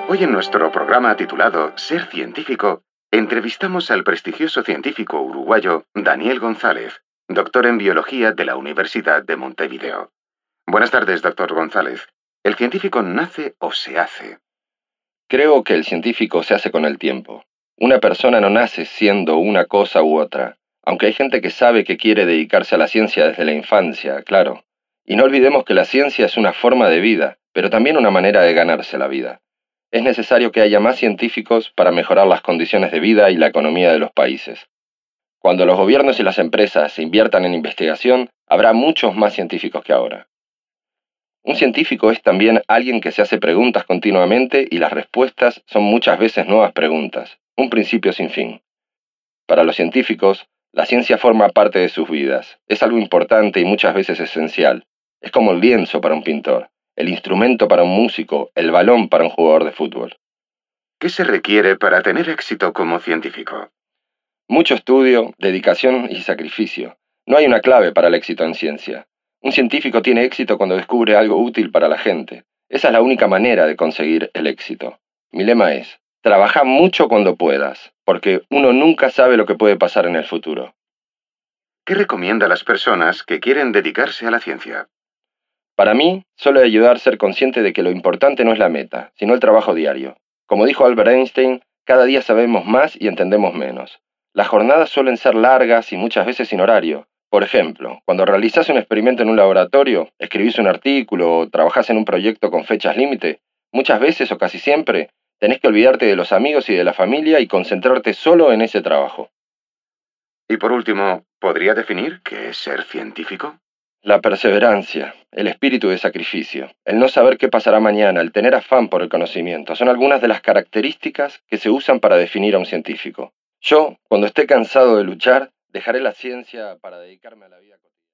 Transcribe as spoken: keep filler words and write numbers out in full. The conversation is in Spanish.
Hoy en nuestro programa titulado Ser científico, entrevistamos al prestigioso científico uruguayo Daniel González, doctor en biología de la Universidad de Montevideo. Buenas tardes, doctor González. ¿El científico nace o se hace? Creo que el científico se hace con el tiempo. Una persona no nace siendo una cosa u otra, aunque hay gente que sabe que quiere dedicarse a la ciencia desde la infancia, claro. Y no olvidemos que la ciencia es una forma de vida, pero también una manera de ganarse la vida. Es necesario que haya más científicos para mejorar las condiciones de vida y la economía de los países. Cuando los gobiernos y las empresas se inviertan en investigación, habrá muchos más científicos que ahora. Un científico es también alguien que se hace preguntas continuamente y las respuestas son muchas veces nuevas preguntas, un principio sin fin. Para los científicos, la ciencia forma parte de sus vidas, es algo importante y muchas veces esencial. Es como el lienzo para un pintor, el instrumento para un músico, el balón para un jugador de fútbol. ¿Qué se requiere para tener éxito como científico? Mucho estudio, dedicación y sacrificio. No hay una clave para el éxito en ciencia. Un científico tiene éxito cuando descubre algo útil para la gente. Esa es la única manera de conseguir el éxito. Mi lema es, trabaja mucho cuando puedas, porque uno nunca sabe lo que puede pasar en el futuro. ¿Qué recomienda a las personas que quieren dedicarse a la ciencia? Para mí, solo ayudar a ser consciente de que lo importante no es la meta, sino el trabajo diario. Como dijo Albert Einstein, cada día sabemos más y entendemos menos. Las jornadas suelen ser largas y muchas veces sin horario. Por ejemplo, cuando realizás un experimento en un laboratorio, escribís un artículo o trabajás en un proyecto con fechas límite, muchas veces o casi siempre, tenés que olvidarte de los amigos y de la familia y concentrarte solo en ese trabajo. Y por último, ¿podría definir qué es ser científico? La perseverancia, el espíritu de sacrificio, el no saber qué pasará mañana, el tener afán por el conocimiento, son algunas de las características que se usan para definir a un científico. Yo, cuando esté cansado de luchar, dejaré la ciencia para dedicarme a la vida cotidiana.